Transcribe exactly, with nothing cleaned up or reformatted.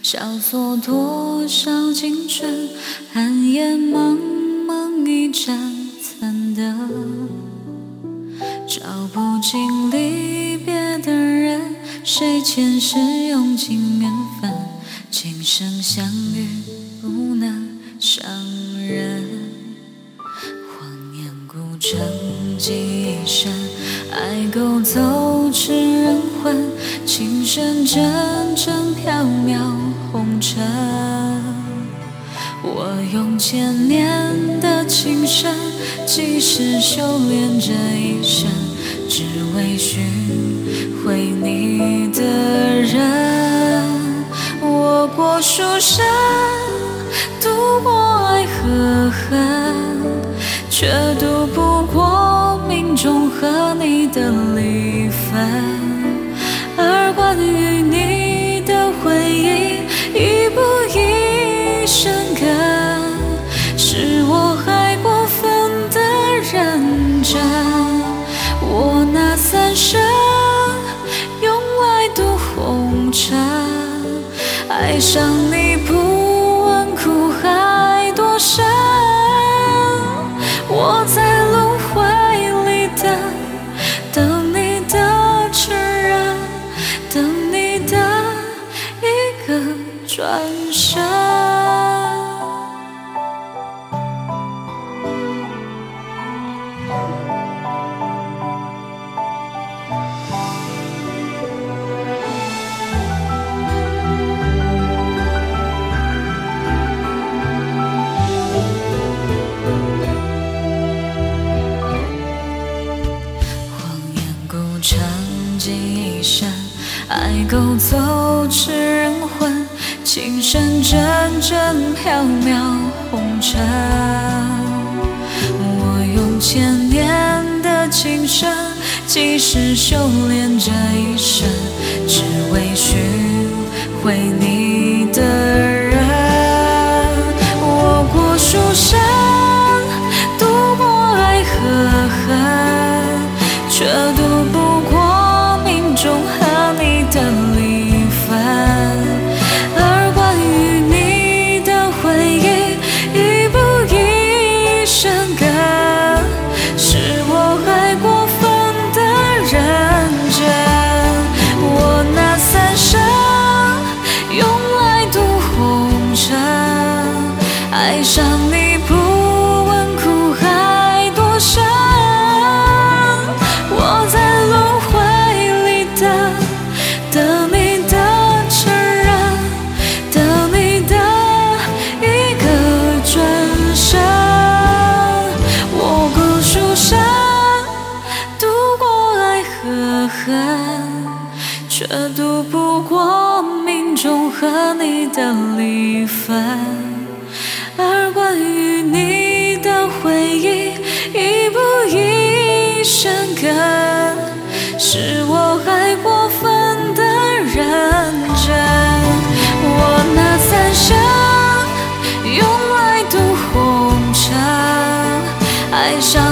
交错多少青春，寒夜茫茫一盏残灯，找不尽离别的人，谁前世用尽缘分，今生相遇不能伤人。谎言孤城记忆深，爱勾走痴人魂，情深阵阵缥缈红尘。我用千年的情深，几世修炼这一生，只为寻回你的人。我过书生，渡过爱和恨，却渡不过命中和你的离分。而关于你的回忆，一步一生根，是我还过分的认真。我拿三生用来渡红尘，爱上你不问苦海多深。我在轮回里等，等你的承认，等你的一个转身。长记一生，爱勾走痴人魂，情深阵阵缥缈红尘。我用千年的情深，几世修炼这一生，只为寻回你的人。我过书生，渡过爱和恨，却渡不中和你的离分。而关于你的回忆，一步一生根，是我还过分的认真。我拿三生用来渡红尘，爱上你不问苦海多深。我在轮回等你的承认，等你的一个转身。我过书生，渡过爱和恨，却渡不过命中和你的离分。而关于你的回忆，一步一生根，是我还过分的认真。我拿三生用来渡红尘，爱上